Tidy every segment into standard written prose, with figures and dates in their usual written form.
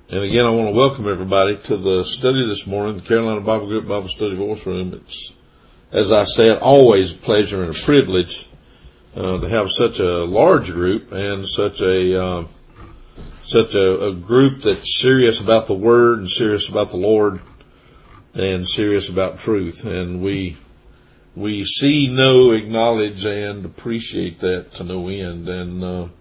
And again, I want to welcome everybody to the study this morning, the Carolina Bible Group Bible Study Voice Room. It's, as I said, always a pleasure and a privilege to have such a large group and such a group that's serious about the Word and serious about the Lord and serious about truth. And we see, know, acknowledge, and appreciate that to no end. And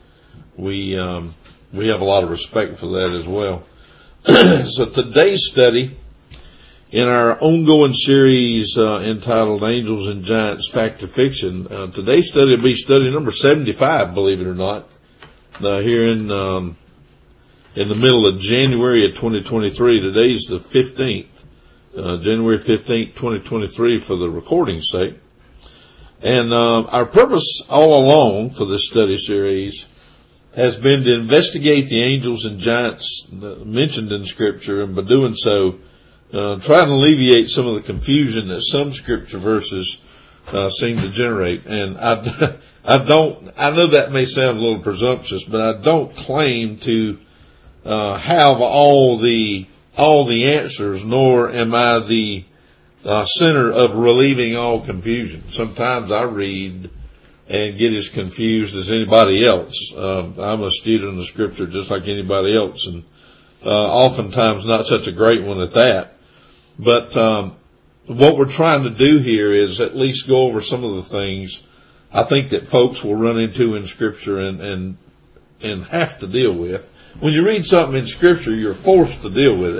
we have a lot of respect for that as well. So today's study in our ongoing series entitled Angels and Giants, Fact or Fiction, today's study will be study number 75, believe it or not, here in the middle of January of 2023. Today's the 15th, January 15th, 2023 for the recording's sake. And our purpose all along for this study series has been to investigate the angels and giants mentioned in Scripture, and by doing so, try to alleviate some of the confusion that some Scripture verses seem to generate. And I know that may sound a little presumptuous, but I don't claim to have all the answers, nor am I the center of relieving all confusion. Sometimes I read and get as confused as anybody else. I'm a student of Scripture just like anybody else, and oftentimes not such a great one at that. But what we're trying to do here is at least go over some of the things I think that folks will run into in Scripture and have to deal with. When you read something in Scripture, you're forced to deal with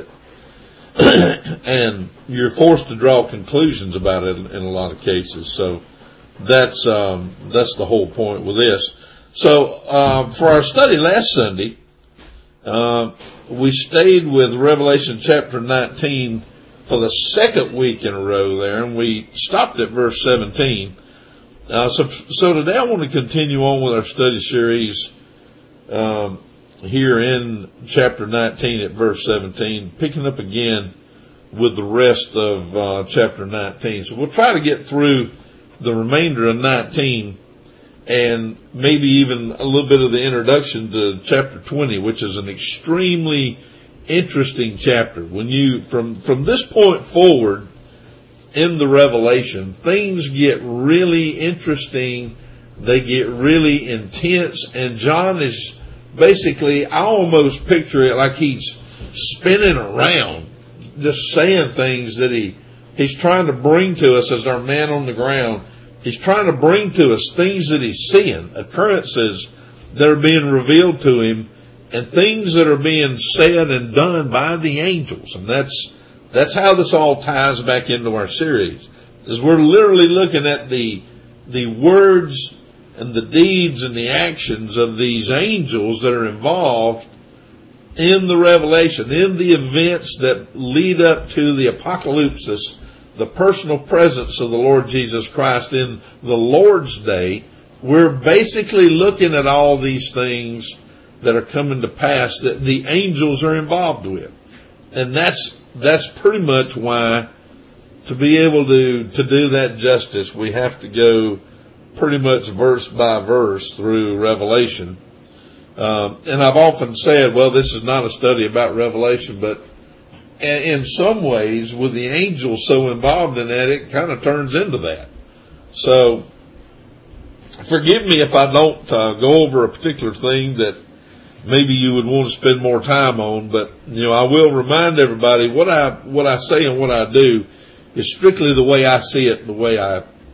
it, and you're forced to draw conclusions about it in a lot of cases. So that's the whole point with this. So, for our study last Sunday, we stayed with Revelation chapter 19 for the second week in a row there, and we stopped at verse 17. So today I want to continue on with our study series, here in chapter 19 at verse 17, picking up again with the rest of, chapter 19. So we'll try to get through the remainder of 19 and maybe even a little bit of the introduction to chapter 20, which is an extremely interesting chapter. When you, from this point forward in the Revelation, things get really interesting. They get really intense, and John is basically, I almost picture it like he's spinning around, just saying things that he's trying to bring to us as our man on the ground. He's trying to bring to us things that he's seeing, occurrences that are being revealed to him, and things that are being said and done by the angels. And that's how this all ties back into our series, is we're literally looking at the words and the deeds and the actions of these angels that are involved in the Revelation, in the events that lead up to the apocalypsis, the personal presence of the Lord Jesus Christ in the Lord's Day. We're basically looking at all these things that are coming to pass that the angels are involved with. And that's pretty much why, to be able to do that justice, we have to go pretty much verse by verse through Revelation. And I've often said, well, this is not a study about Revelation, but in some ways, with the angels so involved in that, it kind of turns into that. So, forgive me if I don't go over a particular thing that maybe you would want to spend more time on, but I will remind everybody what I say and what I do is strictly the way I see it, the way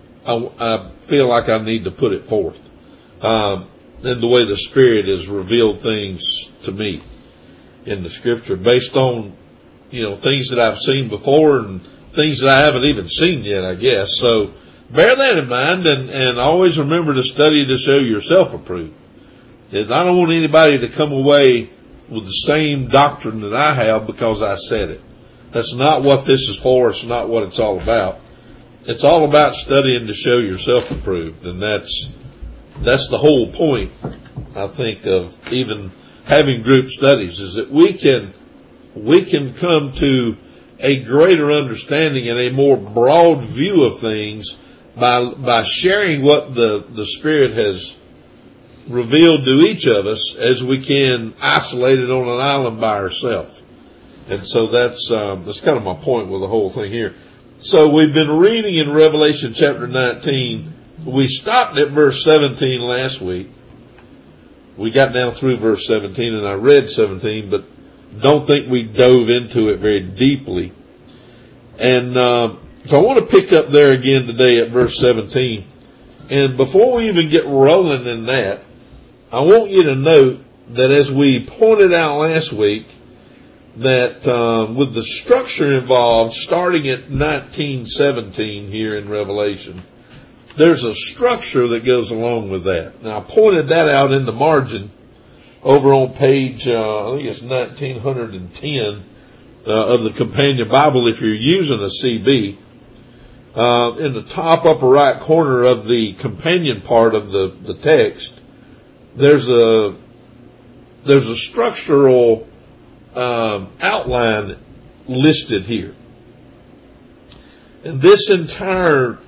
I feel like I need to put it forth, and the way the Spirit has revealed things to me in the Scripture based on things that I've seen before and things that I haven't even seen yet, I guess. So bear that in mind, and always remember to study to show yourself approved. Because I don't want anybody to come away with the same doctrine that I have because I said it. That's not what this is for. It's not what it's all about. It's all about studying to show yourself approved, and that's the whole point, I think, of even having group studies, is that we can come to a greater understanding and a more broad view of things by sharing what the Spirit has revealed to each of us as we can isolate it on an island by ourselves. And so that's kind of my point with the whole thing here. So we've been reading in Revelation chapter 19. We stopped at verse 17 last week. We got down through verse 17 and I read 17, but don't think we dove into it very deeply. And so I want to pick up there again today at verse 17. And before we even get rolling in that, I want you to note that as we pointed out last week, that with the structure involved, starting at 19:17 here in Revelation, there's a structure that goes along with that. Now, I pointed that out in the margin over on page, I think it's 1910 of the Companion Bible if you're using a CB. In the top upper right corner of the companion part of the text, there's a structural outline listed here. And this entire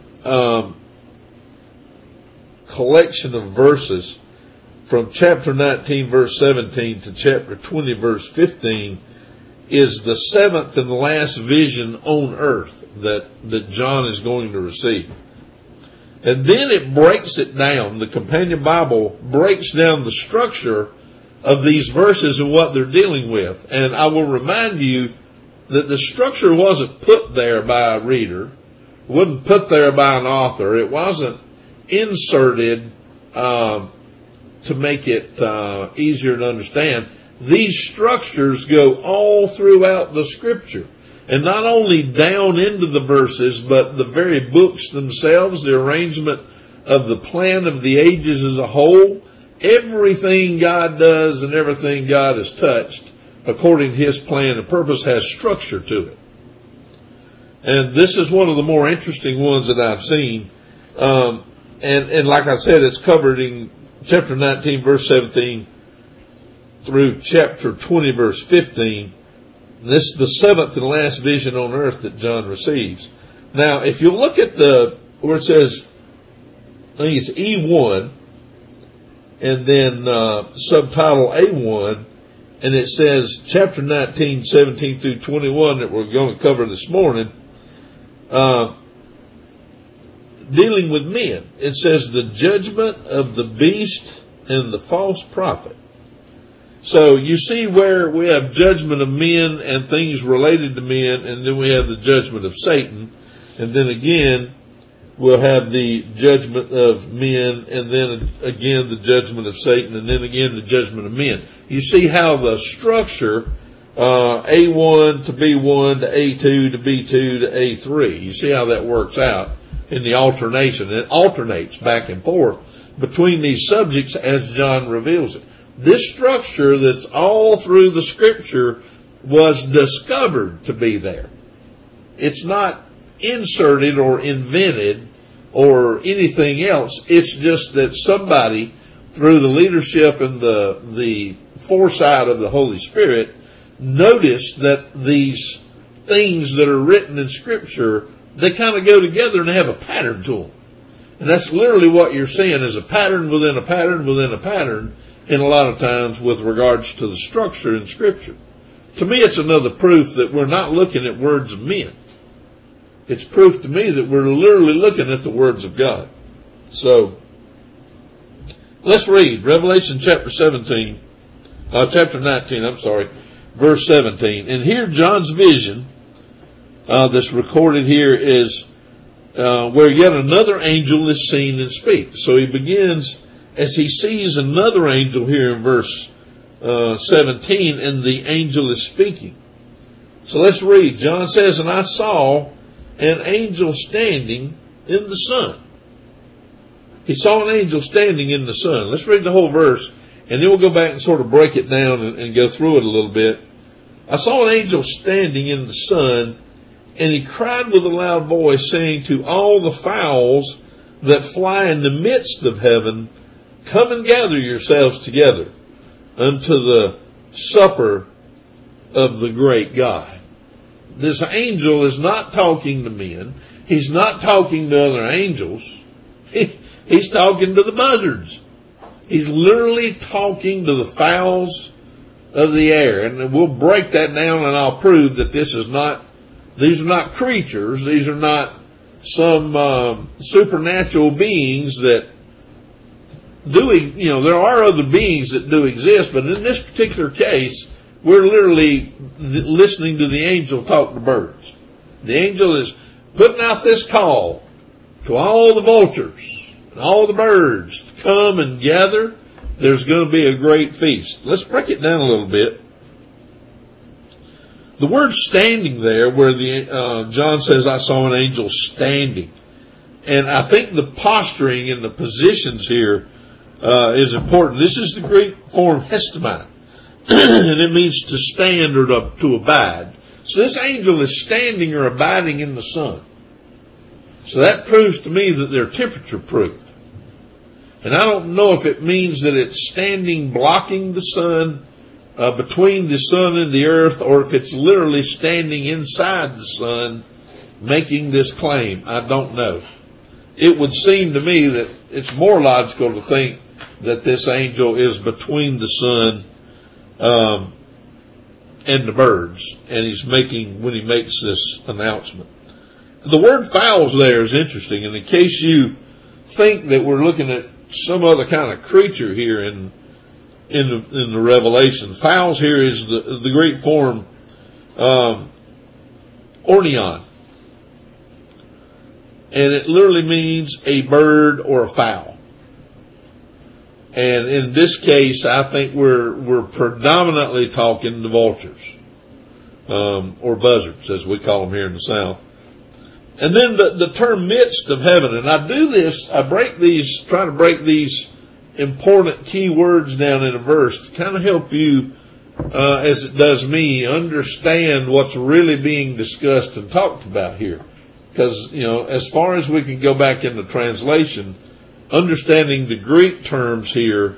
collection of verses from chapter 19 verse 17 to chapter 20 verse 15 is the seventh and last vision on earth that John is going to receive. And then it breaks it down. The Companion Bible breaks down the structure of these verses and what they're dealing with. And I will remind you that the structure wasn't put there by a reader. It wasn't put there by an author. It wasn't inserted to make it easier to understand. These structures go all throughout the Scripture. And not only down into the verses, but the very books themselves, the arrangement of the plan of the ages as a whole. Everything God does and everything God has touched, according to His plan and purpose, has structure to it. And this is one of the more interesting ones that I've seen. And like I said, it's covered in chapter 19, verse 17 through chapter 20, verse 15. This is the seventh and last vision on earth that John receives. Now, if you look at where it says, I think it's E1, and then subtitle A1, and it says chapter 19, 17 through 21 that we're going to cover this morning, dealing with men. It says the judgment of the beast and the false prophet. So you see where we have judgment of men and things related to men, and then we have the judgment of Satan, and then again we'll have the judgment of men, and then again the judgment of Satan, and then again the judgment of men. You see how the structure, A1 to B1 to A2 to B2 to A3, you see how that works out in the alternation. It alternates back and forth between these subjects as John reveals it. This structure that's all through the Scripture was discovered to be there. It's not inserted or invented or anything else. It's just that somebody, through the leadership and the foresight of the Holy Spirit, noticed that these things that are written in Scripture, they kind of go together and have a pattern to them. And that's literally what you're seeing, is a pattern within a pattern within a pattern, in a lot of times with regards to the structure in Scripture. To me, it's another proof that we're not looking at words of men. It's proof to me that we're literally looking at the words of God. So, let's read Revelation chapter 19, verse 17. And here John's vision, that's recorded here, is where yet another angel is seen and speaks. So he begins as he sees another angel here in verse 17, and the angel is speaking. So let's read. John says, and I saw an angel standing in the sun. He saw an angel standing in the sun. Let's read the whole verse, and then we'll go back and sort of break it down and go through it a little bit. I saw an angel standing in the sun, and he cried with a loud voice, saying to all the fowls that fly in the midst of heaven, come and gather yourselves together unto the supper of the great God. This angel is not talking to men. He's not talking to other angels. He's talking to the buzzards. He's literally talking to the fowls of the air. And we'll break that down, and I'll prove that these are not creatures. These are not some supernatural beings that there are other beings that do exist, but in this particular case, we're literally listening to the angel talk to birds. The angel is putting out this call to all the vultures and all the birds to come and gather. There's going to be a great feast. Let's break it down a little bit. The word standing there, where John says, I saw an angel standing. And I think the posturing and the positions here is important. This is the Greek form hestamai, and it means to stand or to abide. So this angel is standing or abiding in the sun. So that proves to me that they're temperature proof. And I don't know if it means that it's standing blocking the sun, between the sun and the earth, or if it's literally standing inside the sun making this claim. I don't know. It would seem to me that it's more logical to think that this angel is between the sun and the birds, and when he makes this announcement. The word fowls there is interesting, and in case you think that we're looking at some other kind of creature here in the Revelation, fowls here is the Greek form ornion, and it literally means a bird or a fowl. And in this case, I think we're predominantly talking the vultures, or buzzards, as we call them here in the South. And then the term midst of heaven, and I do this, try to break these important key words down in a verse to kind of help you, as it does me, understand what's really being discussed and talked about here. Because, as far as we can go back in the translation, understanding the Greek terms here,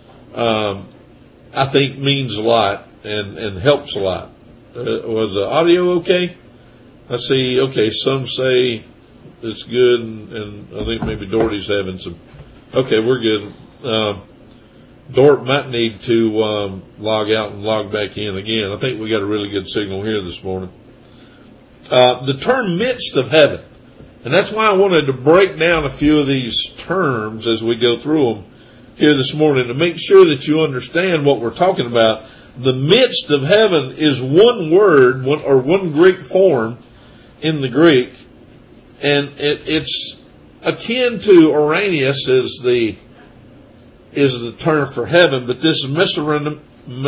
I think means a lot and helps a lot. Was the audio okay? I see, okay, some say it's good, and I think maybe Doherty's having some. Okay, we're good. Dort might need to log out and log back in again. I think we got a really good signal here this morning. The term midst of heaven, and that's why I wanted to break down a few of these terms as we go through them here this morning to make sure that you understand what we're talking about. The midst of heaven is one word, one Greek form in the Greek, and it's akin to Uranus is the term for heaven, but this is Mesoranima.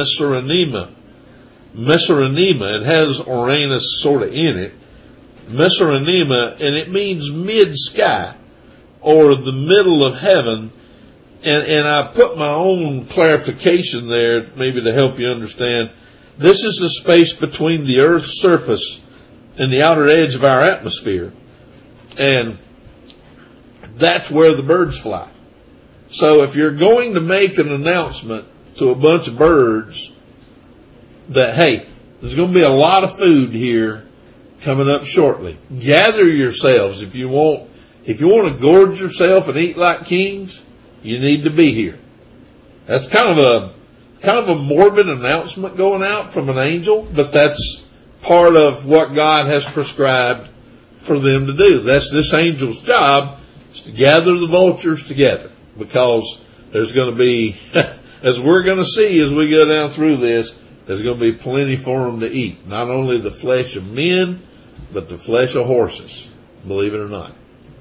It has Uranus sort of in it. Mesoranima, and it means mid-sky, or the middle of heaven. And I put my own clarification there, maybe to help you understand. This is the space between the Earth's surface and the outer edge of our atmosphere. And that's where the birds fly. So if you're going to make an announcement to a bunch of birds that, hey, there's going to be a lot of food here coming up shortly, gather yourselves. If you want to gorge yourself and eat like kings, you need to be here. That's kind of a morbid announcement going out from an angel, but that's part of what God has prescribed for them to do. That's this angel's job, is to gather the vultures together, because there's going to be, as we're going to see as we go down through this, there's going to be plenty for them to eat. Not only the flesh of men, but the flesh of horses, believe it or not.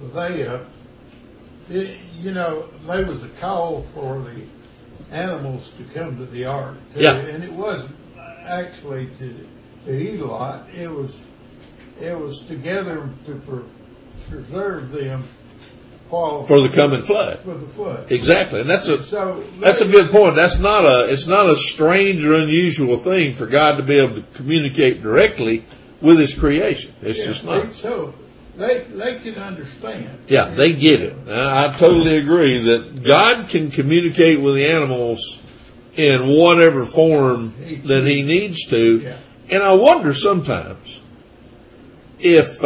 There was a call for the animals to come to the ark, too, yeah. And it wasn't actually to eat a lot. It was together to preserve them for the coming flood. For the flood, exactly, and that's a good point. It's not a strange or unusual thing for God to be able to communicate directly with His creation. It's just not. So they can understand. Yeah, they get it. I totally agree that God can communicate with the animals in whatever form that He needs to. Yeah. And I wonder sometimes if,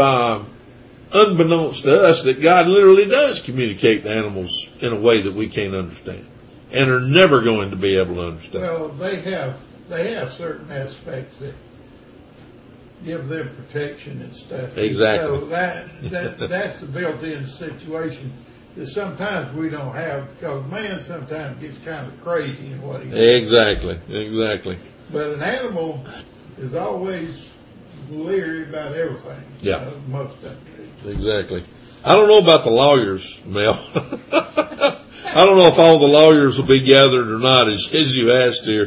unbeknownst to us, that God literally does communicate to animals in a way that we can't understand. and are never going to be able to understand. Well, they have certain aspects that give them protection and stuff. Exactly. So that's the built-in situation that sometimes we don't have, because man sometimes gets kind of crazy in what he does. Exactly. But an animal is always leery about everything. Yeah. Most of it. Exactly. I don't know about the lawyers, Mel. I don't know if all the lawyers will be gathered or not, as you asked here.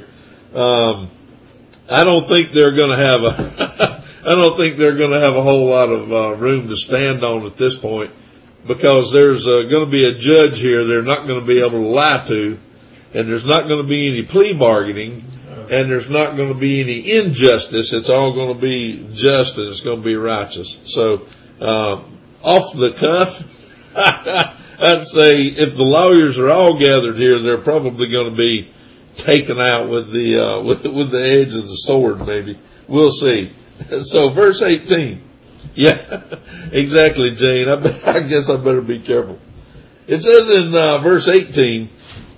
I don't think they're going to have a whole lot of room to stand on at this point, because there's going to be a judge here they're not going to be able to lie to, and there's not going to be any plea bargaining, and there's not going to be any injustice. It's all going to be just, and it's going to be righteous. So, off the cuff, I'd say if the lawyers are all gathered here, they're probably going to be taken out with the with the edge of the sword. Maybe we'll see. So, verse 18. Yeah, exactly, Jane. I guess I better be careful. It says in verse 18,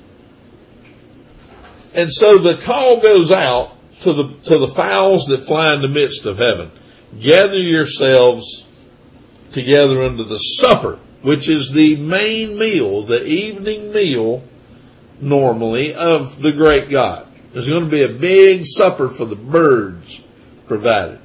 and so the call goes out to the fowls that fly in the midst of heaven. Gather yourselves together unto the supper, which is the main meal, the evening meal, normally, of the great God. There's going to be a big supper for the birds provided.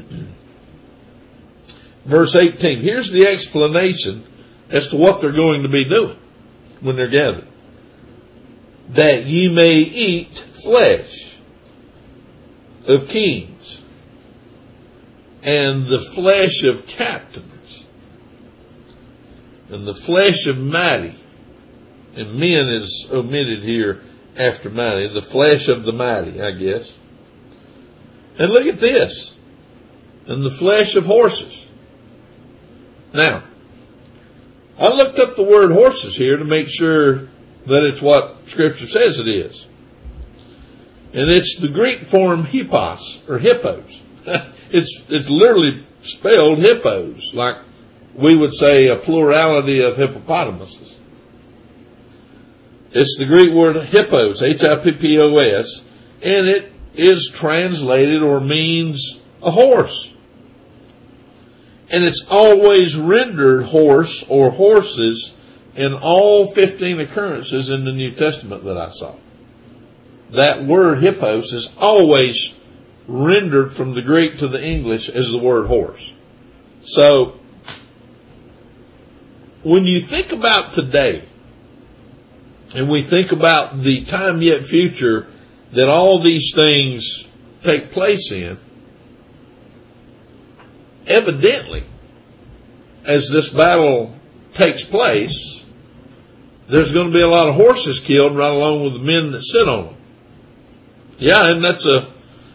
Verse 18, here's the explanation as to what they're going to be doing when they're gathered. That ye may eat flesh of kings and the flesh of captains and the flesh of mighty, and men is omitted here after mighty, the flesh of the mighty, I guess. And look at this, and the flesh of horses. Now, I looked up the word horses here to make sure that it's what Scripture says it is. And it's the Greek form hippos, or hippos. It's literally spelled hippos, like we would say a plurality of hippopotamuses. It's the Greek word hippos, Hippos, and it is translated or means a horse. And it's always rendered horse or horses in all 15 occurrences in the New Testament that I saw. That word hippos is always rendered from the Greek to the English as the word horse. So, when you think about today, and we think about the time yet future that all these things take place in, evidently, as this battle takes place, there's going to be a lot of horses killed right along with the men that sit on them. Yeah, and that's a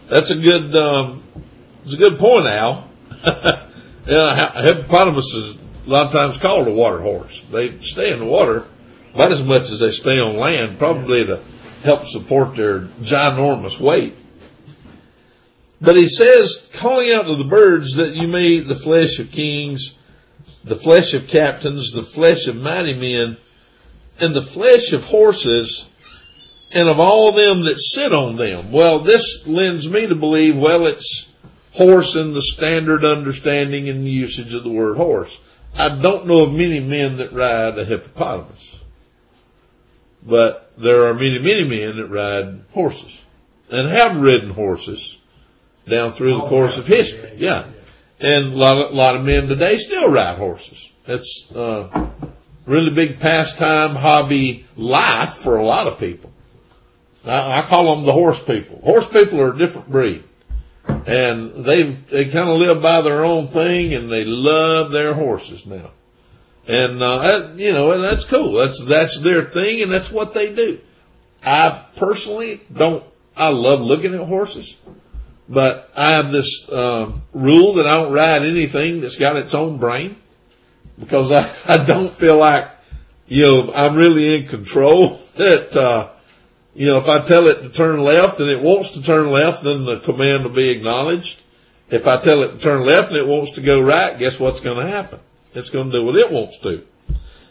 good point, Al. Yeah, hippopotamus is a lot of times called a water horse. They stay in the water about as much as they stay on land, probably to help support their ginormous weight. But he says, calling out to the birds that you may eat the flesh of kings, the flesh of captains, the flesh of mighty men, and the flesh of horses, and of all them that sit on them. Well, this lends me to believe, it's horse in the standard understanding and usage of the word horse. I don't know of many men that ride a hippopotamus, but there are many, many men that ride horses and have ridden horses down through the course of history. Yeah. And a lot of men today still ride horses. It's really big pastime, hobby, life for a lot of people. I call them the horse people. Horse people are a different breed. And they kind of live by their own thing, and they love their horses now. And, that's cool. That's their thing, and that's what they do. I personally I love looking at horses, but I have this, rule that I don't ride anything that's got its own brain, because I don't feel like, I'm really in control. That, if I tell it to turn left and it wants to turn left, then the command will be acknowledged. If I tell it to turn left and it wants to go right, guess what's going to happen? It's going to do what it wants to.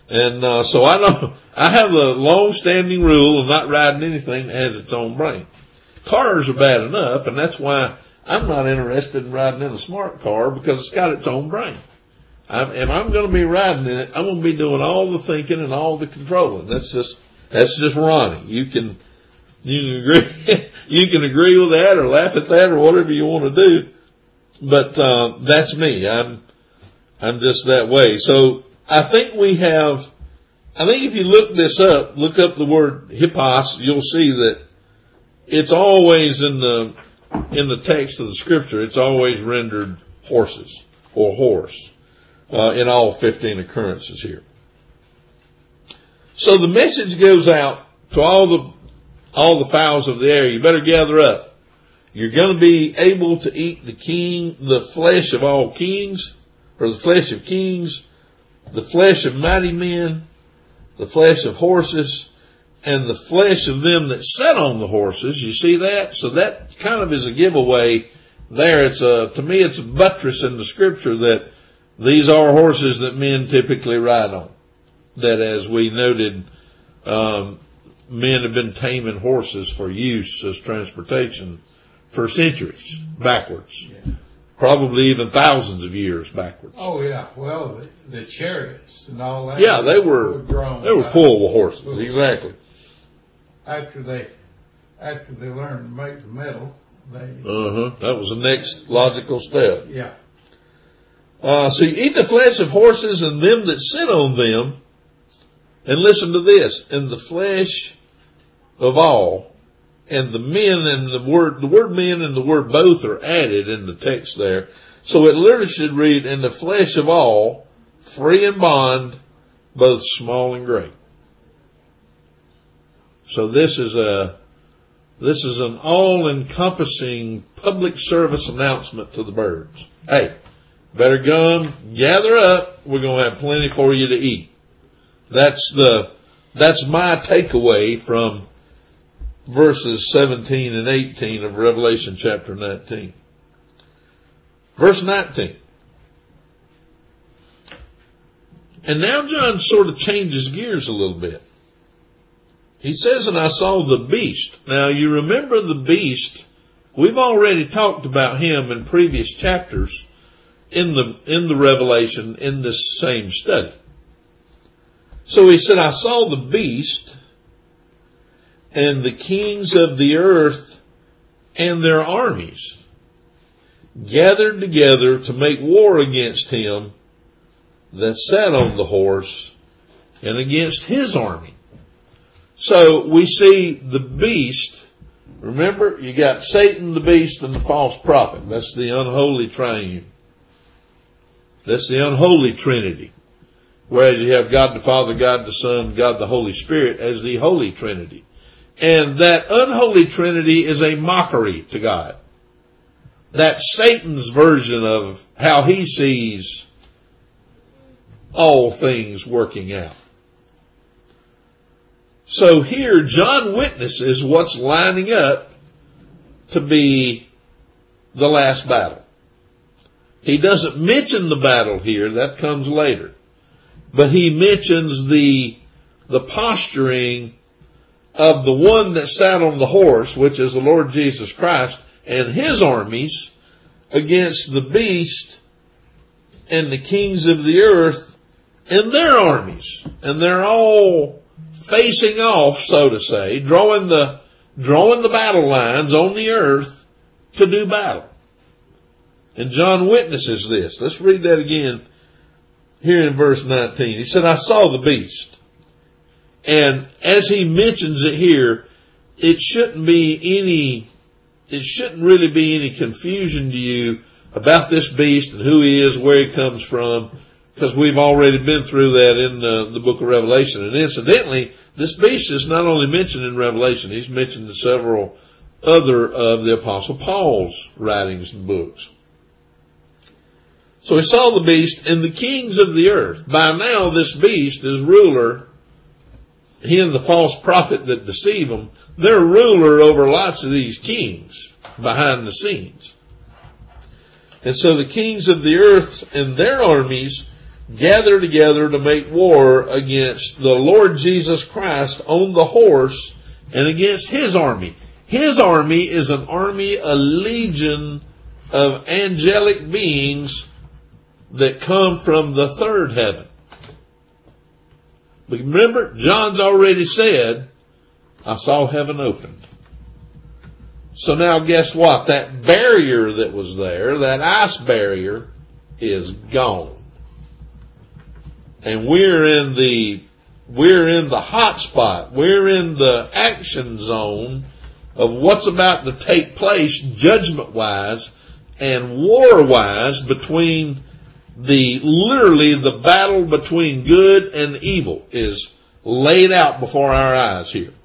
And so I have a long-standing rule of not riding anything that has its own brain. Cars are bad enough, and that's why I'm not interested in riding in a smart car, because it's got its own brain. If I'm going to be riding in it, I'm going to be doing all the thinking and all the controlling. That's just Ronnie. You can agree, you can agree with that or laugh at that or whatever you want to do. But, that's me. I'm just that way. So I think if you look up the word hippos, you'll see that it's always in the text of the scripture, it's always rendered horses or horse, in all 15 occurrences here. So the message goes out to all the fowls of the air. You better gather up. You're going to be able to eat the flesh of all kings, or the flesh of kings, the flesh of mighty men, the flesh of horses, and the flesh of them that sat on the horses. You see that? So that kind of is a giveaway there. To me, it's a buttress in the scripture that these are horses that men typically ride on. That, as we noted, men have been taming horses for use as transportation for centuries backwards. Yeah. Probably even thousands of years backwards. Oh yeah. Well, the chariots and all that. Yeah, they were pulled with horses. Exactly. After they learned to make the metal, that was the next logical step. Yeah. So you eat the flesh of horses and them that sit on them, and listen to this, and the flesh of all, and the men, and the word men and the word both are added in the text there. So it literally should read, and the flesh of all, free and bond, both small and great. So this is an all-encompassing public service announcement to the birds. Hey, better come, gather up, we're going to have plenty for you to eat. That's my takeaway from verses 17 and 18 of Revelation chapter 19. Verse 19. And now John sort of changes gears a little bit. He says, and I saw the beast. Now you remember the beast, we've already talked about him in previous chapters in the Revelation in this same study. So he said, I saw the beast and the kings of the earth and their armies gathered together to make war against him that sat on the horse and against his army. So we see the beast. Remember, you got Satan, the beast, and the false prophet. That's the unholy triune. That's the unholy trinity. Whereas you have God the Father, God the Son, God the Holy Spirit as the Holy Trinity. And that unholy trinity is a mockery to God. That's Satan's version of how he sees all things working out. So here, John witnesses what's lining up to be the last battle. He doesn't mention the battle here, that comes later. But he mentions the posturing of the one that sat on the horse, which is the Lord Jesus Christ, and his armies against the beast and the kings of the earth and their armies. And they're all facing off, so to say, drawing the battle lines on the earth to do battle. And John witnesses this. Let's read that again here in verse 19. He said, I saw the beast. And as he mentions it here, it shouldn't really be any confusion to you about this beast and who he is, where he comes from, because we've already been through that in the book of Revelation. And incidentally, this beast is not only mentioned in Revelation, he's mentioned in several other of the Apostle Paul's writings and books. So he saw the beast and the kings of the earth. By now, this beast is ruler. He and the false prophet that deceive them, they're ruler over lots of these kings behind the scenes. And so the kings of the earth and their armies gather together to make war against the Lord Jesus Christ on the horse and against his army. His army is an army, a legion of angelic beings that come from the third heaven. But remember, John's already said, I saw heaven opened. So now guess what? That barrier that was there, that ice barrier, is gone. And we're in the hot spot. We're in the action zone of what's about to take place judgment-wise and war-wise between literally the battle between good and evil is laid out before our eyes here.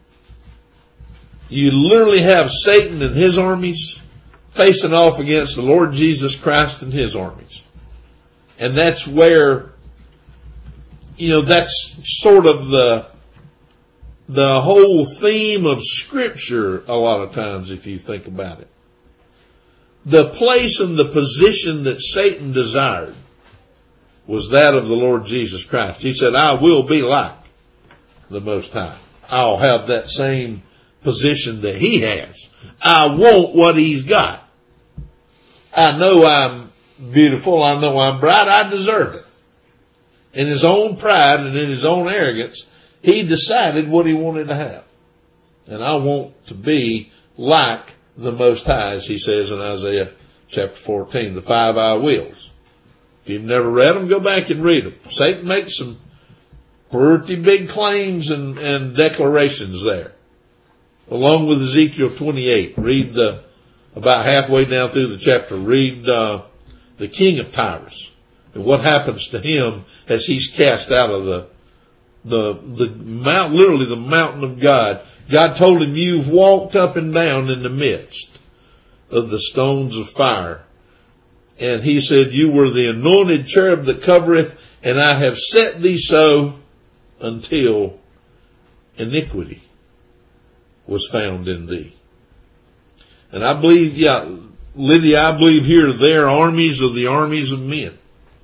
You literally have Satan and his armies facing off against the Lord Jesus Christ and his armies. And that's where, that's sort of the whole theme of Scripture a lot of times, if you think about it. The place and the position that Satan desired was that of the Lord Jesus Christ. He said, I will be like the Most High. I'll have that same position that he has. I want what he's got. I know I'm beautiful. I know I'm bright. I deserve it. In his own pride and in his own arrogance, he decided what he wanted to have. And I want to be like the Most High, as he says in Isaiah chapter 14, the 5 I wills. If you've never read them, go back and read them. Satan makes some pretty big claims and declarations there. Along with Ezekiel 28, read about halfway down through the chapter, read the king of Tyrus and what happens to him as he's cast out of the mount, literally the mountain of God. God told him, you've walked up and down in the midst of the stones of fire. And he said, you were the anointed cherub that covereth, and I have set thee so until iniquity was found in thee. And I believe, Lydia, I believe here their armies are the armies of men.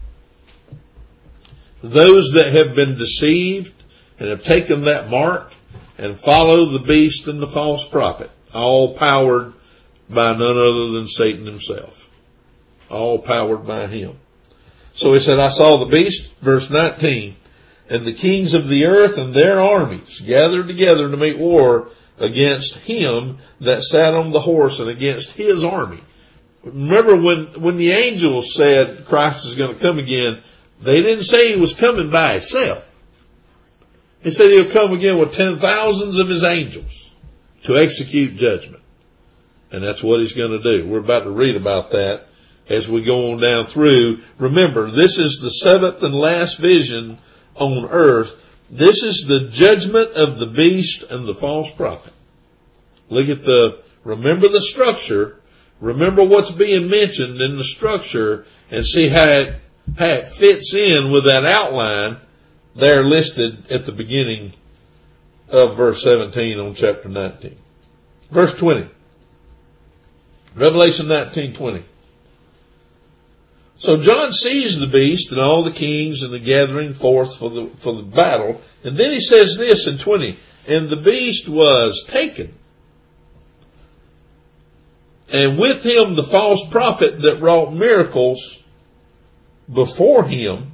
Those that have been deceived and have taken that mark and follow the beast and the false prophet, all powered by none other than Satan himself. All powered by him. So he said, I saw the beast, verse 19, and the kings of the earth and their armies gathered together to make war against him that sat on the horse and against his army. Remember when the angels said Christ is going to come again, they didn't say he was coming by himself. He said he'll come again with 10,000s of his angels to execute judgment. And that's what he's going to do. We're about to read about that as we go on down through. Remember, this is the seventh and last vision on earth. This is the judgment of the beast and the false prophet. Look at remember the structure. Remember what's being mentioned in the structure and see how it fits in with that outline there listed at the beginning of verse 17 on chapter 19. Verse 20. Revelation 19:20. So John sees the beast and all the kings and the gathering forth for the battle. And then he says this in 20. And the beast was taken. And with him the false prophet that wrought miracles before him.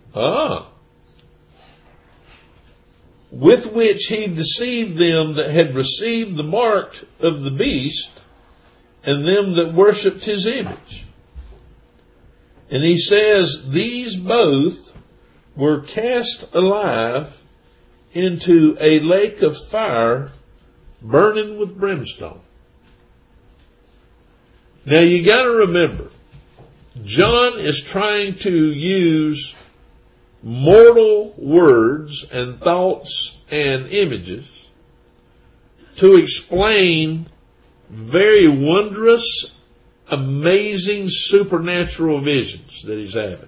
With which he deceived them that had received the mark of the beast and them that worshipped his image. And he says, these both were cast alive into a lake of fire burning with brimstone. Now you got to remember, John is trying to use mortal words and thoughts and images to explain very wondrous, amazing supernatural visions that he's having.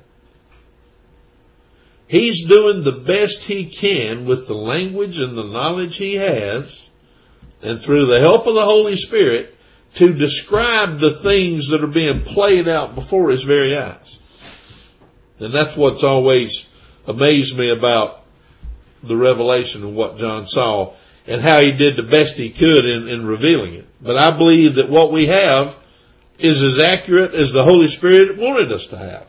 He's doing the best he can with the language and the knowledge he has, and through the help of the Holy Spirit, to describe the things that are being played out before his very eyes. And that's what's always amazed me about the revelation and what John saw and how he did the best he could in revealing it. But I believe that what we have is as accurate as the Holy Spirit wanted us to have.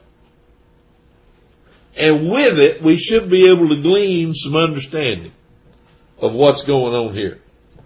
And with it, we should be able to glean some understanding of what's going on here.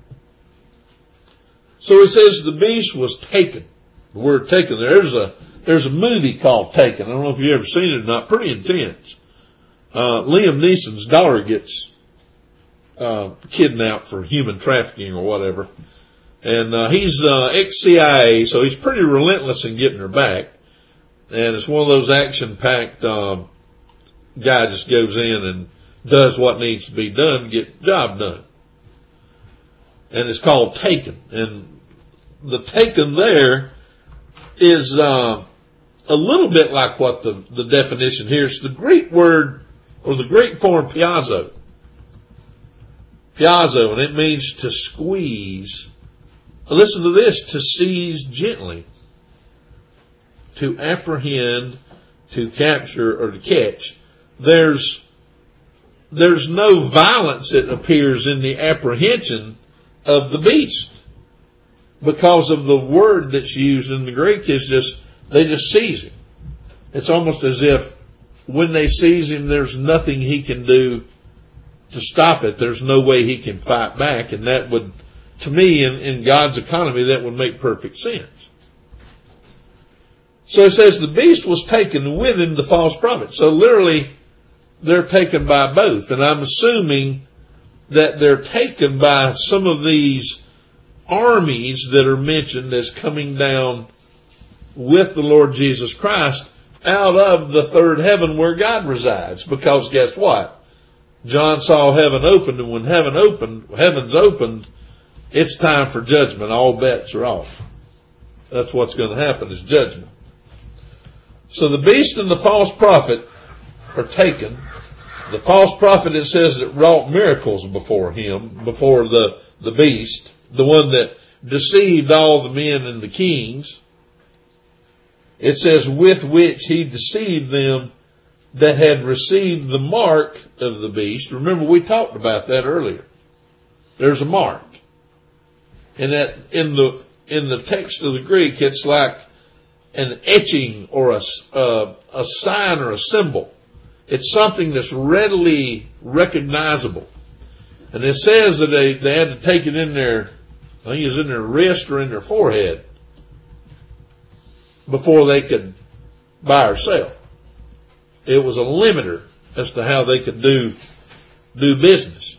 So it says the beast was taken. The word taken, there's a movie called Taken. I don't know if you've ever seen it or not. Pretty intense. Liam Neeson's daughter gets kidnapped for human trafficking or whatever. And he's ex-CIA, so he's pretty relentless in getting her back. And it's one of those action-packed guy just goes in and does what needs to be done to get the job done. And it's called Taken. And the Taken there is a little bit like what the definition here is. The Greek word, or the Greek form piazzo. Piazzo, and it means to squeeze. Listen to this, to seize gently, to apprehend, to capture, or to catch. There's no violence, it appears, in the apprehension of the beast, because of the word that's used in the Greek is they just seize him. It's almost as if when they seize him, there's nothing he can do to stop it. There's no way he can fight back, and that would, to me, in God's economy, that would make perfect sense. So it says the beast was taken, with him the false prophet. So literally, they're taken by both. And I'm assuming that they're taken by some of these armies that are mentioned as coming down with the Lord Jesus Christ out of the third heaven where God resides. Because guess what? John saw heaven opened, and when heaven's opened, it's time for judgment. All bets are off. That's what's going to happen, is judgment. So the beast and the false prophet are taken. The false prophet, it says, that wrought miracles before him, before the beast, the one that deceived all the men and the kings. It says, with which he deceived them that had received the mark of the beast. Remember, we talked about that earlier. There's a mark. And that in the text of the Greek, it's like an etching or a sign or a symbol. It's something that's readily recognizable. And it says that they had to take it in their, I think it was in their wrist or in their forehead, before they could buy or sell. It was a limiter as to how they could do business.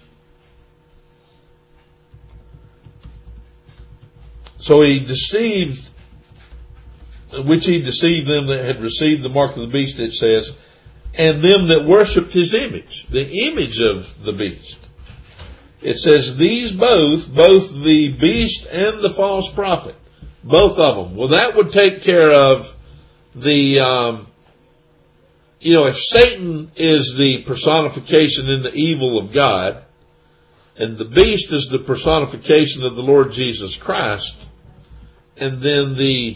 So he deceived, which he deceived them that had received the mark of the beast, it says, and them that worshipped his image, the image of the beast. It says these both the beast and the false prophet, both of them. Well, that would take care of the, if Satan is the personification in the evil of God, and the beast is the personification of the Lord Jesus Christ, and then the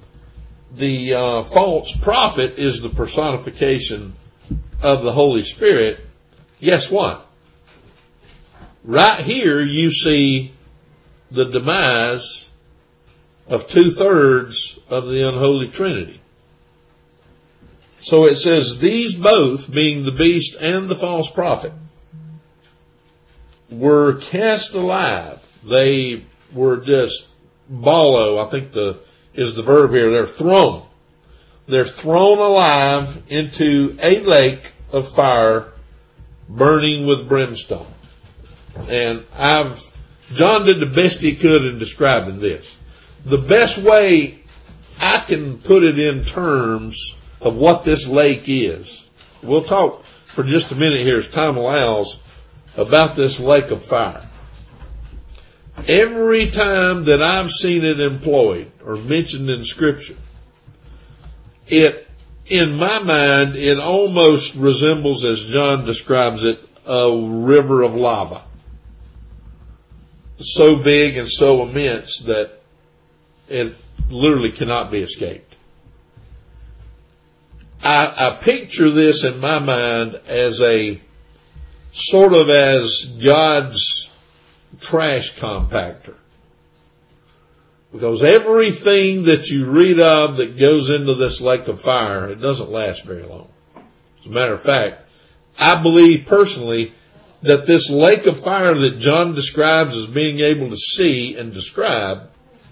false prophet is the personification of the Holy Spirit, guess what? Right here you see the demise of 2/3 of the unholy Trinity. So it says these both, being the beast and the false prophet, were cast alive. They were just ballo, I think is the verb here. They're thrown. They're thrown alive into a lake of fire burning with brimstone. And John did the best he could in describing this. The best way I can put it in terms of what this lake is, we'll talk for just a minute here as time allows about this lake of fire. Every time that I've seen it employed or mentioned in Scripture, in my mind, it almost resembles, as John describes it, a river of lava. So big and so immense that it literally cannot be escaped. I picture this in my mind as a sort of as God's trash compactor. Because everything that you read of that goes into this lake of fire, it doesn't last very long. As a matter of fact, I believe personally that this lake of fire that John describes as being able to see and describe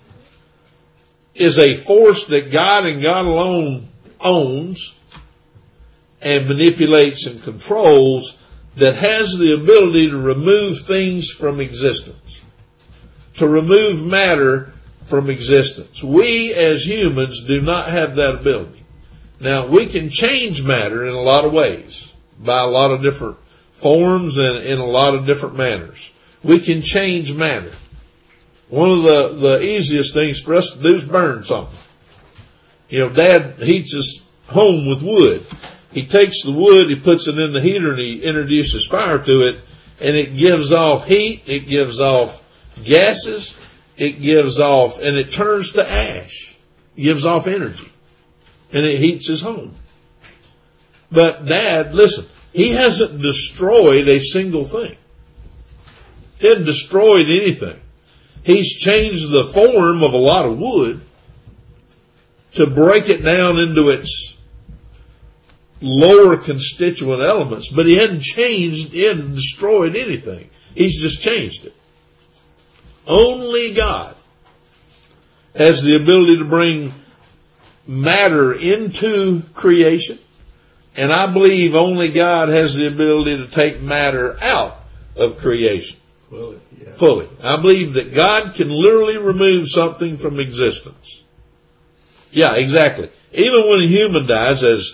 is a force that God and God alone owns and manipulates and controls, that has the ability to remove things from existence, to remove matter from existence. We as humans do not have that ability. Now, we can change matter in a lot of ways, by a lot of different forms and in a lot of different manners. We can change matter. One of the easiest things for us to do is burn something. Dad heats his home with wood. He takes the wood, he puts it in the heater, and he introduces fire to it, and it gives off heat, it gives off gases, it gives off, and it turns to ash. It gives off energy. And it heats his home. But Dad, listen, he hasn't destroyed a single thing. He hasn't destroyed anything. He's changed the form of a lot of wood to break it down into its lower constituent elements, but he hadn't destroyed anything. He's just changed it. Only God has the ability to bring matter into creation, and I believe only God has the ability to take matter out of creation. Fully. I believe that God can literally remove something from existence. Yeah, exactly. Even when a human dies, as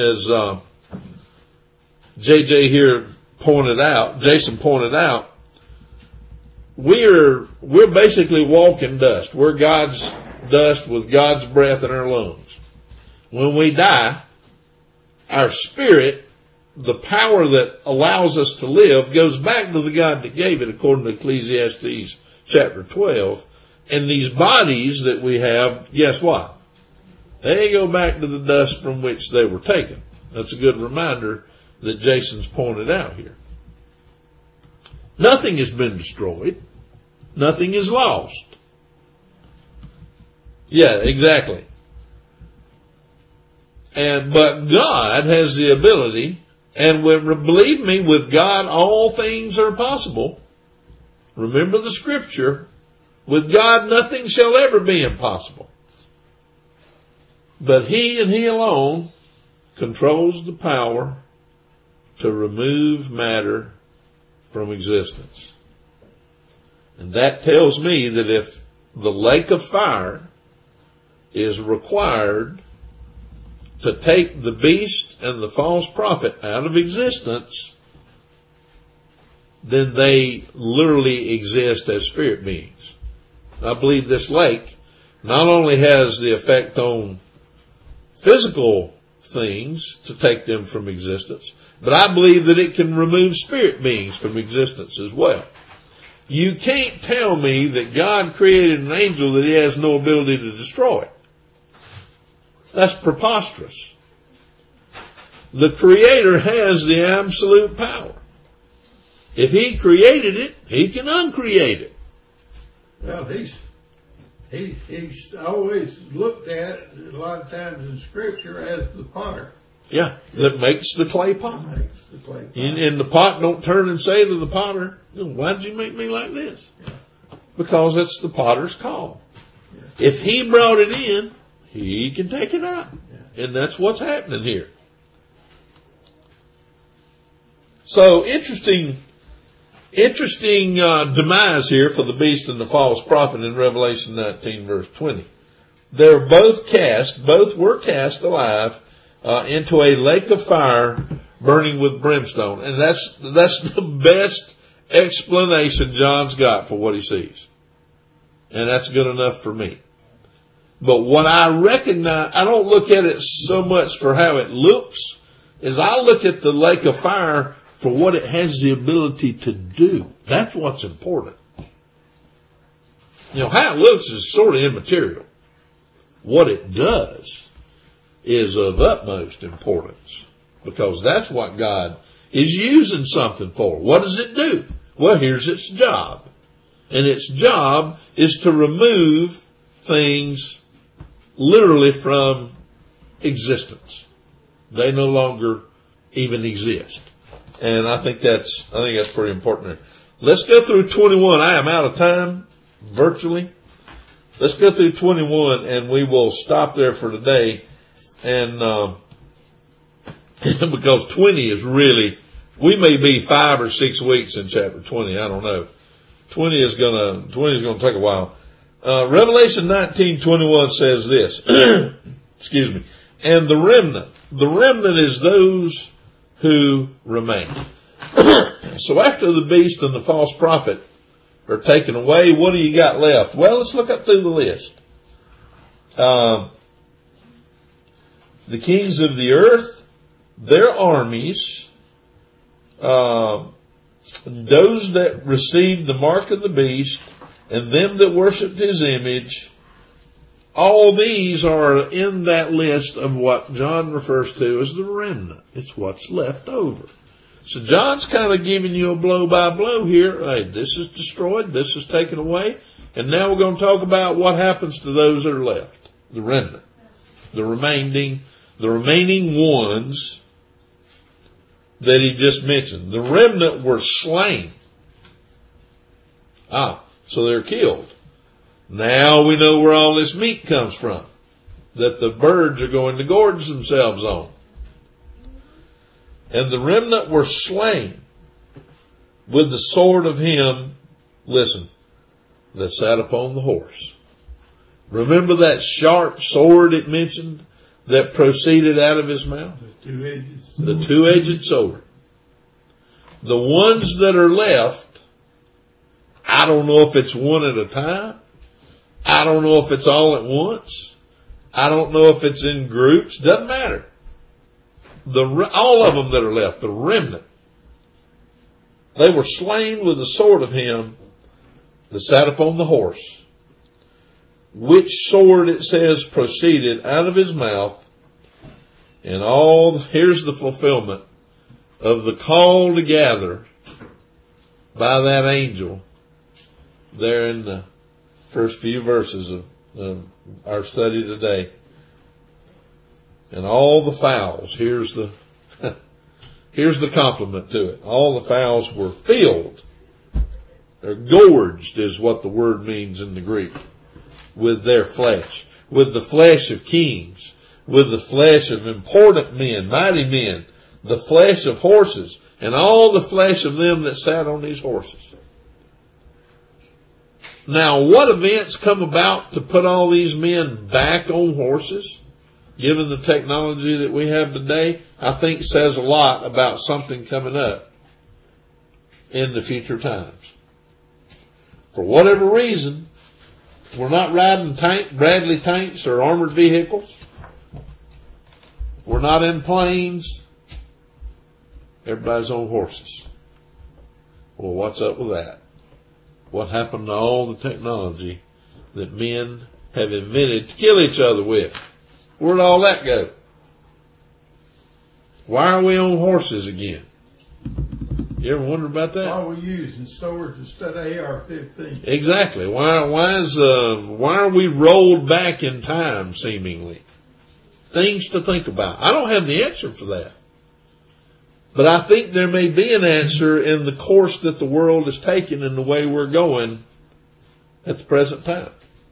JJ here pointed out, Jason pointed out, we're basically walking dust. We're God's dust with God's breath in our lungs. When we die, our spirit, the power that allows us to live, goes back to the God that gave it, according to Ecclesiastes chapter 12. And these bodies that we have, guess what? They go back to the dust from which they were taken. That's a good reminder that Jason's pointed out here. Nothing has been destroyed. Nothing is lost. Yeah, exactly. But God has the ability, and believe me, with God all things are possible. Remember the scripture, with God nothing shall ever be impossible. But He and He alone controls the power to remove matter from existence. And that tells me that if the lake of fire is required to take the beast and the false prophet out of existence, then they literally exist as spirit beings. I believe this lake not only has the effect on physical things to take them from existence, but I believe that it can remove spirit beings from existence as well. You can't tell me that God created an angel that He has no ability to destroy. That's preposterous. The Creator has the absolute power. If He created it, He can uncreate it. Well, he's always looked at a lot of times in Scripture as the potter. Yeah, that makes the clay pot. And the pot don't turn and say to the potter, "Why did you make me like this?" Yeah. Because it's the potter's call. Yeah. If He brought it in, He can take it out. Yeah. And that's what's happening here. So interesting demise here for the beast and the false prophet in Revelation 19 verse 20. Both were cast alive into a lake of fire burning with brimstone. And that's the best explanation John's got for what he sees. And that's good enough for me. But what I recognize, I don't look at it so much for how it looks, as I look at the lake of fire for what it has the ability to do. That's what's important. How it looks is sort of immaterial. What it does is of utmost importance, because that's what God is using something for. What does it do? Well, here's its job. And its job is to remove things literally from existence. They no longer even exist. And I think that's pretty important there. Let's go through 21. I am out of time, virtually. Let's go through 21 and we will stop there for today. And, because 20 is really, we may be 5 or 6 weeks in chapter 20. I don't know. 20 is gonna take a while. Revelation 19:21 says this, excuse me, and the remnant is those who remain. So after the beast and the false prophet are taken away, what do you got left? Well, let's look up through the list. The kings of the earth, their armies, those that received the mark of the beast, and them that worshipped his image, all these are in that list of what John refers to as the remnant. It's what's left over. So John's kind of giving you a blow by blow here. Hey, this is destroyed, this is taken away, and now we're going to talk about what happens to those that are left. The remnant. The remaining ones that he just mentioned. The remnant were slain. So they're killed. Now we know where all this meat comes from, that the birds are going to gorge themselves on. And the remnant were slain with the sword of him, listen, that sat upon the horse. Remember that sharp sword it mentioned that proceeded out of his mouth? The two-edged sword. The ones that are left, I don't know if it's one at a time. I don't know if it's all at once. I don't know if it's in groups. Doesn't matter. All of them that are left, the remnant, they were slain with the sword of him that sat upon the horse. Which sword, it says, proceeded out of his mouth. And here's the fulfillment of the call to gather by that angel there in the first few verses of our study today. And all the fowls, here's the compliment to it. All the fowls were filled. They're gorged is what the word means in the Greek. With their flesh. With the flesh of kings. With the flesh of important men, mighty men. The flesh of horses. And all the flesh of them that sat on these horses. Now, what events come about to put all these men back on horses? Given the technology that we have today, I think says a lot about something coming up in the future times. For whatever reason, we're not riding Bradley tanks or armored vehicles. We're not in planes. Everybody's on horses. Well, what's up with that? What happened to all the technology that men have invented to kill each other with? Where'd all that go? Why are we on horses again? You ever wonder about that? Why are we using swords instead of AR-15? Exactly. Why are we rolled back in time, seemingly? Things to think about. I don't have the answer for that. But I think there may be an answer in the course that the world is taking and the way we're going at the present time.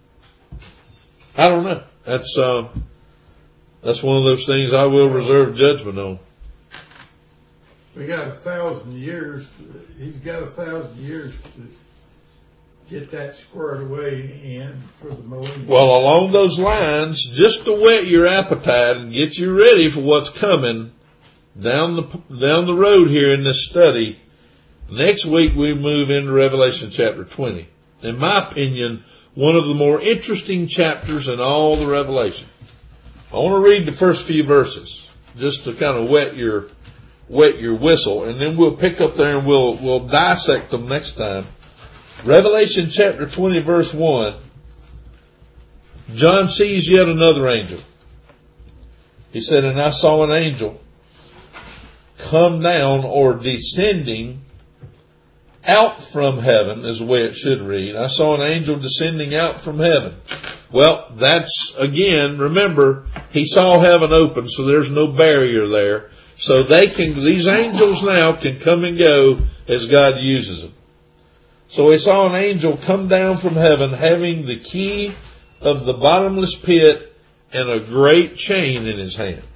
I don't know. That's one of those things I will reserve judgment on. We got 1,000 years. He's got 1,000 years to get that squared away in for the millennium. Well, along those lines, just to whet your appetite and get you ready for what's coming down the road here in this study, next week we move into Revelation chapter 20. In my opinion, one of the more interesting chapters in all the Revelation. I want to read the first few verses just to kind of wet your whistle, and then we'll pick up there and we'll dissect them next time. Revelation chapter 20 verse 1. John sees yet another angel. He said, and I saw an angel come down, or descending out from heaven, is the way it should read. I saw an angel descending out from heaven. Well, that's, again, remember, he saw heaven open, so there's no barrier there. So these angels now can come and go as God uses them. So he saw an angel come down from heaven, having the key of the bottomless pit and a great chain in his hand.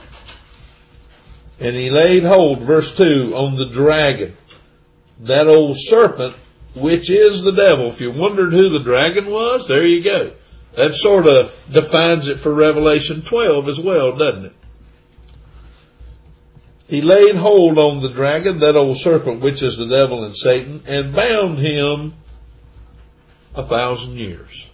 And he laid hold, verse 2, on the dragon, that old serpent, which is the devil. If you wondered who the dragon was, there you go. That sort of defines it for Revelation 12 as well, doesn't it? He laid hold on the dragon, that old serpent, which is the devil and Satan, and bound him 1,000 years.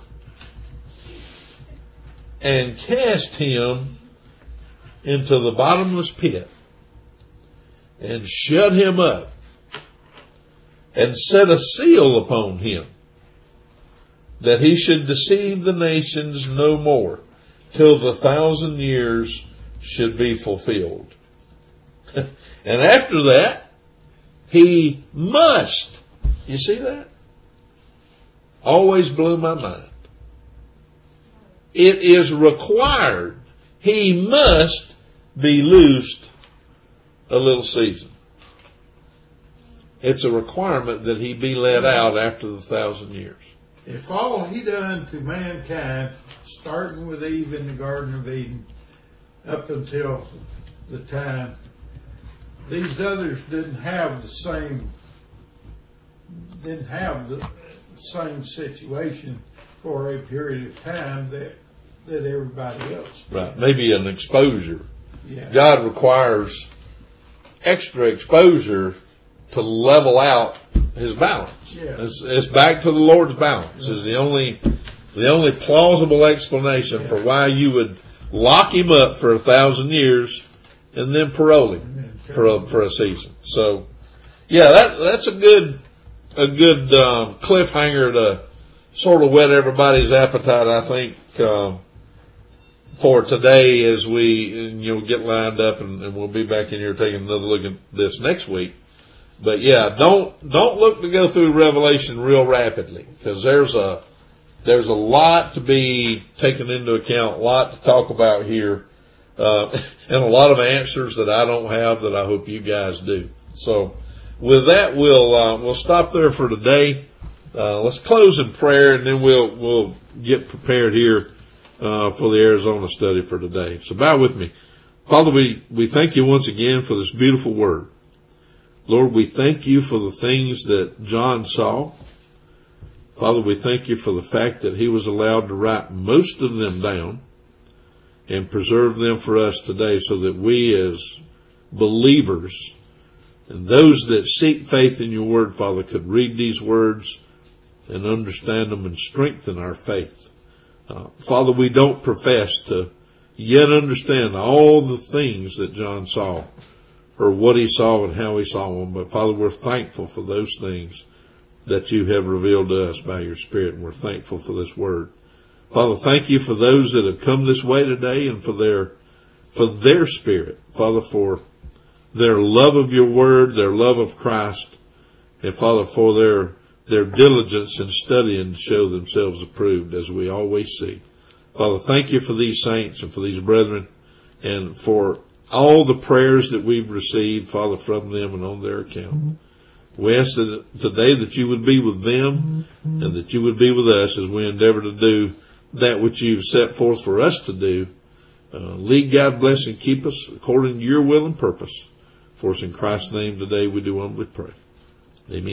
And cast him into the bottomless pit, and shut him up, and set a seal upon him, that he should deceive the nations no more, till the 1,000 years should be fulfilled. And after that, he must. You see that? Always blew my mind. It is required. He must be loosed a little season. It's a requirement that he be let out after the 1,000 years. If all he done to mankind, starting with Eve in the Garden of Eden, up until the time, these others didn't have the same situation for a period of time that everybody else did. Right. Maybe an exposure. Yeah. God requires extra exposure to level out his balance. Yeah. It's back to the Lord's balance. Is the only plausible explanation for why you would lock him up for 1,000 years and then parole him for a season. So, yeah, that's a good cliffhanger to sort of whet everybody's appetite, I think, for today as we get lined up, and we'll be back in here taking another look at this next week. But yeah, don't look to go through Revelation real rapidly, because there's a lot to be taken into account, a lot to talk about here, and a lot of answers that I don't have that I hope you guys do. So with that, we'll stop there for today. Let's close in prayer, and then we'll get prepared here for the Arizona study for today. So bow with me. Father, we thank you once again for this beautiful word. Lord, we thank you for the things that John saw. Father, we thank you for the fact that he was allowed to write most of them down and preserve them for us today, so that we as believers and those that seek faith in your word, Father, could read these words and understand them and strengthen our faith. Father, we don't profess to yet understand all the things that John saw, or what he saw and how he saw them. But Father, we're thankful for those things that you have revealed to us by your Spirit, and we're thankful for this word. Father, thank you for those that have come this way today, and for their spirit. Father, for their love of your word, their love of Christ, and Father, for their diligence in studying to show themselves approved, as we always see. Father, thank you for these saints and for these brethren, and for all the prayers that we've received, Father, from them and on their account. We ask that today that you would be with them and that you would be with us as we endeavor to do that which you've set forth for us to do. Lead, God, bless, and keep us according to your will and purpose. For us in Christ's name today we do humbly pray. Amen.